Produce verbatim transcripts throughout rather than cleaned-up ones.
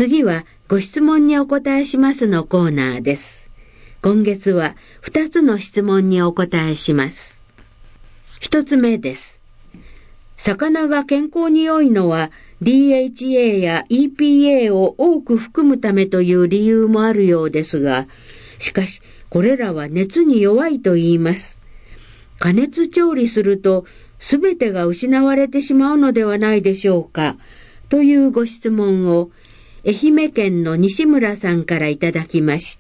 次はご質問にお答えしますのコーナーです。今月はふたつの質問にお答えします。ひとつめです。魚が健康に良いのは ディーエイチエー や イーピーエー を多く含むためという理由もあるようですが、しかしこれらは熱に弱いと言います。加熱調理するとすべてが失われてしまうのではないでしょうか、というご質問を愛媛県の西村さんからいただきました。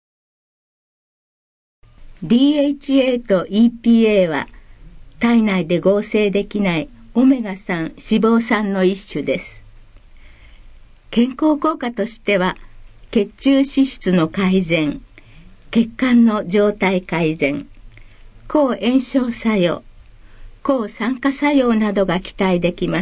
ディーエイチエー と イーピーエー は体内で合成できないオメガさん脂肪酸の一種です。健康効果としては血中脂質の改善、血管の状態改善、抗炎症作用、抗酸化作用などが期待できます。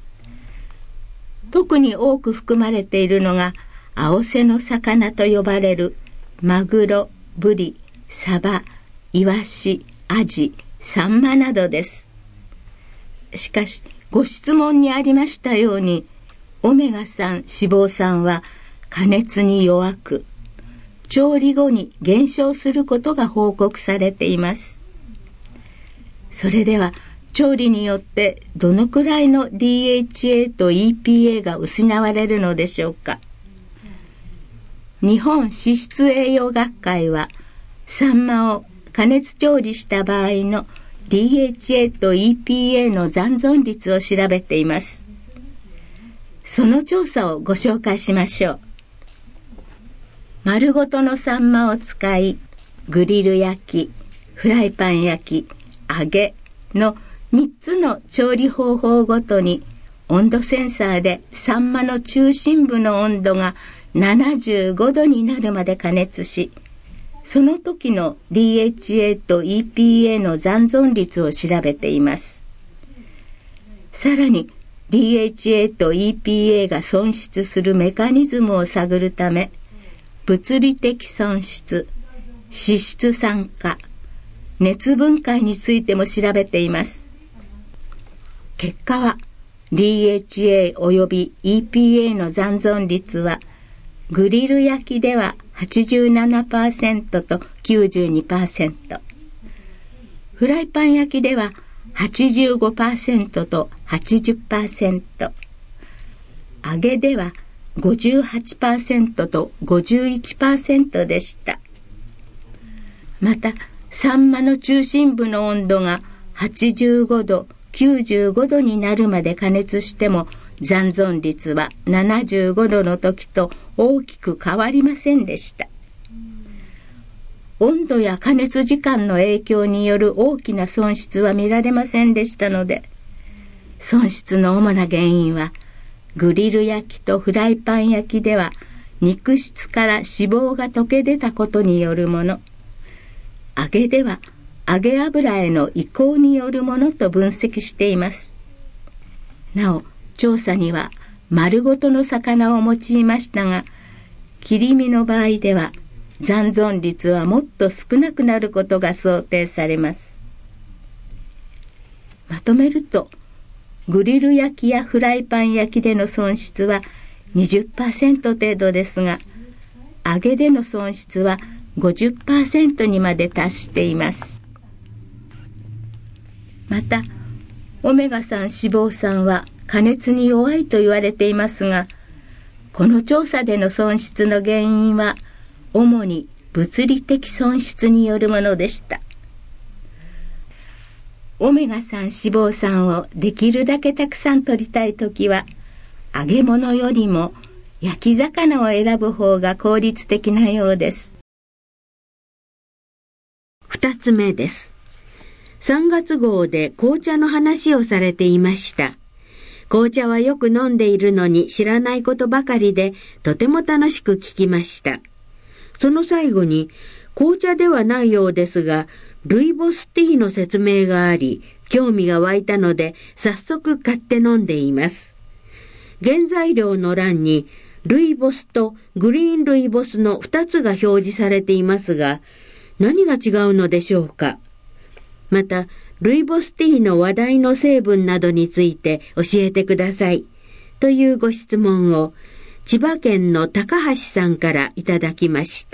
特に多く含まれているのが青背の魚と呼ばれるマグロ、ブリ、サバ、イワシ、アジ、サンマなどです。しかしご質問にありましたように、オメガさん脂肪酸は加熱に弱く、調理後に減少することが報告されています。それでは調理によってどのくらいの ディーエイチエー と イーピーエー が失われるのでしょうか。日本脂質栄養学会はサンマを加熱調理した場合の ディーエイチエー と イーピーエー の残存率を調べています。その調査をご紹介しましょう。丸ごとのサンマを使い、グリル焼き、フライパン焼き、揚げのみっつの調理方法ごとに温度センサーでサンマの中心部の温度がななじゅうごどになるまで加熱し、その時の ディーエイチエー と イーピーエー の残存率を調べています。さらに ディーエイチエー と イーピーエー が損失するメカニズムを探るため、物理的損失、脂質酸化、熱分解についても調べています。結果は ディーエイチエー および イーピーエー の残存率はグリル焼きでは はちじゅうななパーセント と きゅうじゅうにパーセント、フライパン焼きでは はちじゅうごパーセント と はちじゅっパーセント、揚げでは ごじゅうはちパーセント と ごじゅういちパーセント でした。またサンマの中心部の温度がはちじゅうごど、きゅうじゅうごどになるまで加熱しても残存率はななじゅうごどの時と大きく変わりませんでした。温度や加熱時間の影響による大きな損失は見られませんでしたので、損失の主な原因はグリル焼きとフライパン焼きでは肉質から脂肪が溶け出たことによるもの、揚げでは揚げ油への移行によるものと分析しています。なお調査には丸ごとの魚を用いましたが、切り身の場合では残存率はもっと少なくなることが想定されます。まとめると、グリル焼きやフライパン焼きでの損失は にじゅっパーセント 程度ですが、揚げでの損失は ごじゅっパーセント にまで達しています。またオメガさん脂肪酸は加熱に弱いと言われていますが、この調査での損失の原因は主に物理的損失によるものでした。オメガさん脂肪酸をできるだけたくさん摂りたいときは、揚げ物よりも焼き魚を選ぶ方が効率的なようです。 二つ目です。さんがつ号で紅茶の話をされていました。紅茶はよく飲んでいるのに知らないことばかりで、とても楽しく聞きました。その最後に、紅茶ではないようですが、ルイボスティーの説明があり、興味が湧いたので、早速買って飲んでいます。原材料の欄に、ルイボスとグリーンルイボスのふたつが表示されていますが、何が違うのでしょうか。また、ルイボスティーの話題の成分などについて教えてください。というご質問を、 千葉県の高橋さんからいただきました。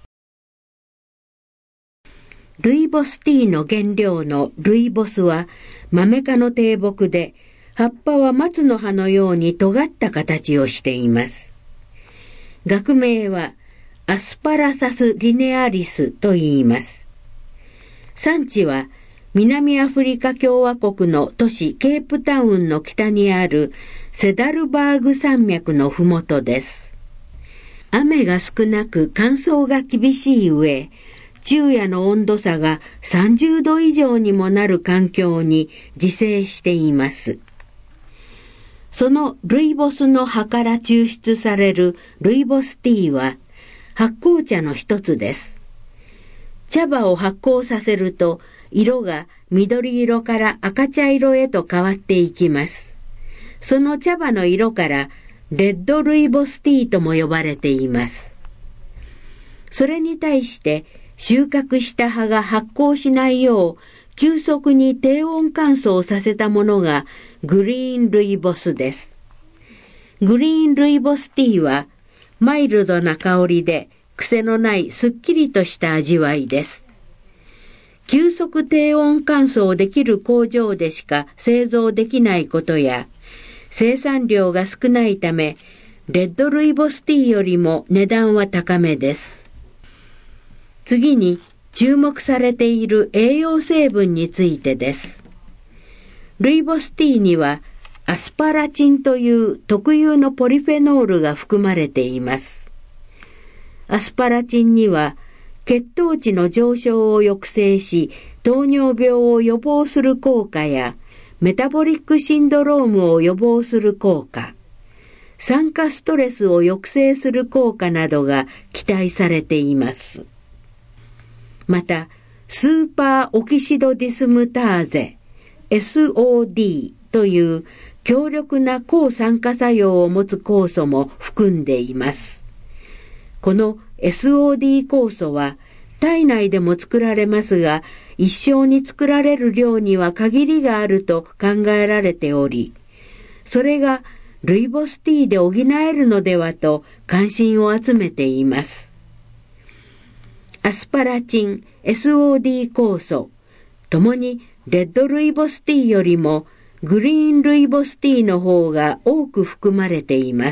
ルイボスティーの原料のルイボスはマメ科の低木で、葉っぱは松の葉のように尖った形をしています。学名はアスパラサスリネアリスと言います。産地は南アフリカ共和国の都市ケープタウンの北にあるセダルバーグ山脈のふもとです。雨が少なく乾燥が厳しい上、昼夜の温度差がさんじゅうど以上にもなる環境に自生しています。そのルイボスの葉から抽出されるルイボスティーは発酵茶の一つです。茶葉を発酵させると色が緑色から赤茶色へと変わっていきます。その茶葉の色からレッドルイボスティーとも呼ばれています。それに対して収穫した葉が発酵しないよう急速に低温乾燥させたものがグリーンルイボスです。グリーンルイボスティーはマイルドな香りで癖のないすっきりとした味わいです。急速低温乾燥できる工場でしか製造できないことや、生産量が少ないため、レッドルイボスティーよりも値段は高めです。次に注目されている栄養成分についてです。ルイボスティーにはアスパラチンという特有のポリフェノールが含まれています。アスパラチンには血糖値の上昇を抑制し、糖尿病を予防する効果やメタボリックシンドロームを予防する効果、酸化ストレスを抑制する効果などが期待されています。また、スーパーオキシドディスムターゼ エスオーディー という強力な抗酸化作用を持つ酵素も含んでいます。この エスオーディー 酵素は体内でも作られますが、一生に作られる量には限りがあると考えられており、それがルイボスティーで補えるのではと関心を集めています。アスパラチン、エスオーディー 酵素、ともにレッドルイボスティーよりもグリーンルイボスティーの方が多く含まれています。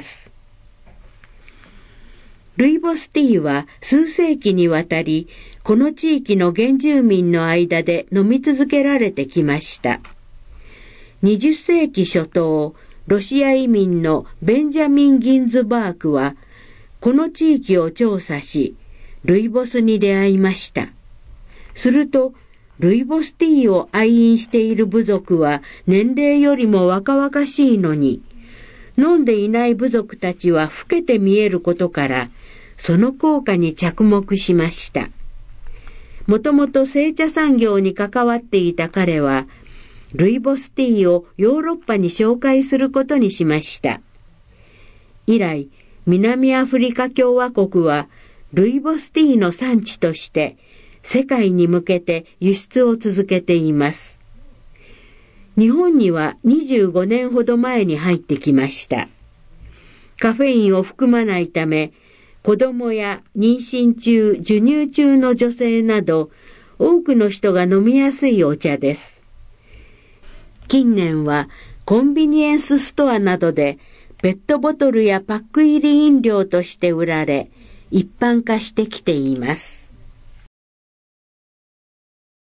ルイボスティーは数世紀にわたり、この地域の原住民の間で飲み続けられてきました。にじゅっ世紀初頭、ロシア移民のベンジャミン・ギンズバークは、この地域を調査し、ルイボスに出会いました。すると、ルイボスティーを愛飲している部族は年齢よりも若々しいのに、飲んでいない部族たちは老けて見えることから、その効果に着目しました。もともと製茶産業に関わっていた彼は、ルイボスティーをヨーロッパに紹介することにしました。以来、南アフリカ共和国は、ルイボスティーの産地として世界に向けて輸出を続けています。日本にはにじゅうごねんほど前に入ってきました。カフェインを含まないため、子供や妊娠中、授乳中の女性など多くの人が飲みやすいお茶です。近年はコンビニエンスストアなどでペットボトルやパック入り飲料として売られ、一般化してきています。